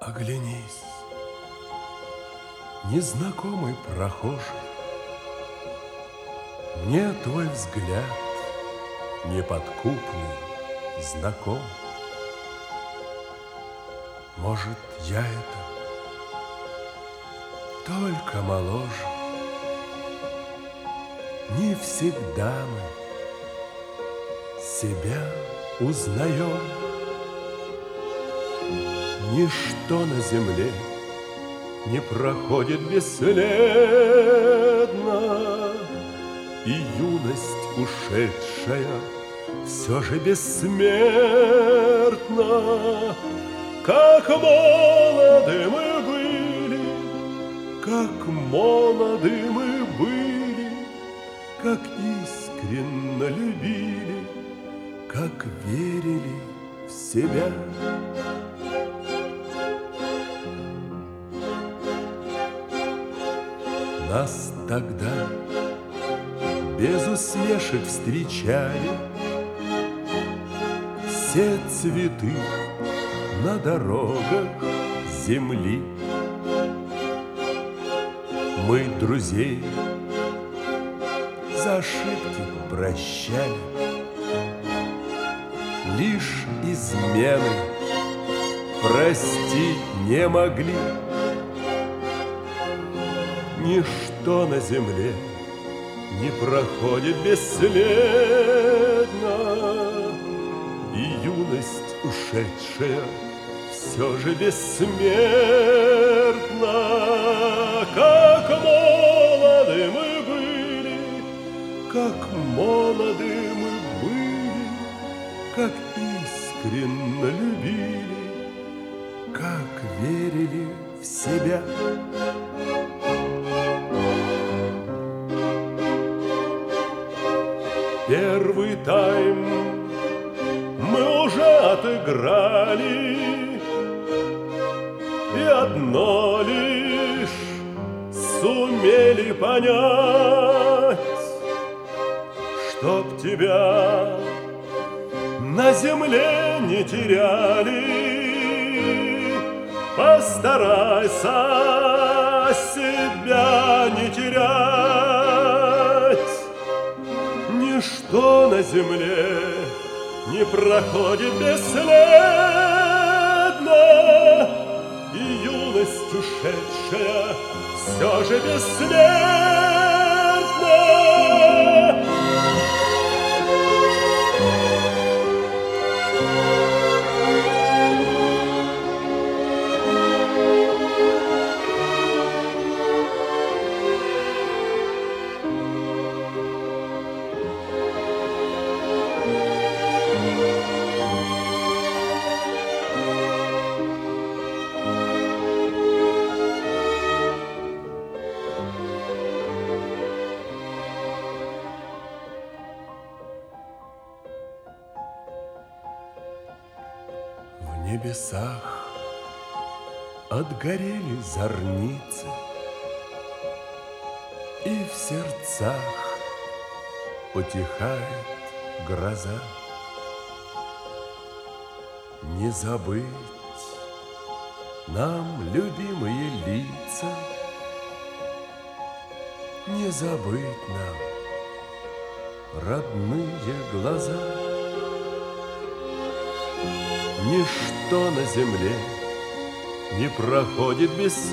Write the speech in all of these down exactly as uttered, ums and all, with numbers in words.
Оглянись, незнакомый прохожий, мне твой взгляд неподкупный знаком. Может, я это только моложе. Не всегда мы себя узнаем. Ничто на земле не проходит бесследно, и юность ушедшая все же бессмертна. Как молоды мы были, как молоды мы были, как искренно любили, как верили в себя. Нас тогда без усмешек встречали все цветы на дорогах земли. Мы друзей за ошибки прощали, лишь измены простить не могли. Ничто на земле не проходит бесследно, и юность ушедшая все же бессмертна. Как молоды мы были, как молоды мы были, как искренно любили, как верили в себя. Первый тайм мы уже отыграли, и одно лишь сумели понять, чтоб тебя на земле не теряли. Постарайся себя не терять. Ничто на земле не проходит бесследно, и юность ушедшая все же бессмертна. В небесах отгорели зорницы, и в сердцах утихает гроза. Не забыть нам любимые лица, не забыть нам родные глаза. Ничто на земле не проходит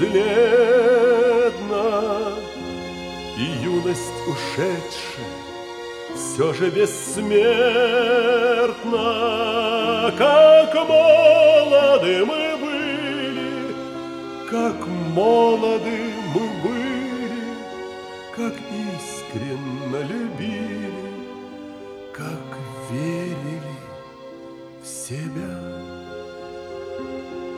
бесследно, и юность ушедшая все же бессмертна. Как молоды мы были, как молоды мы были, как искренно любили, как верили в себя.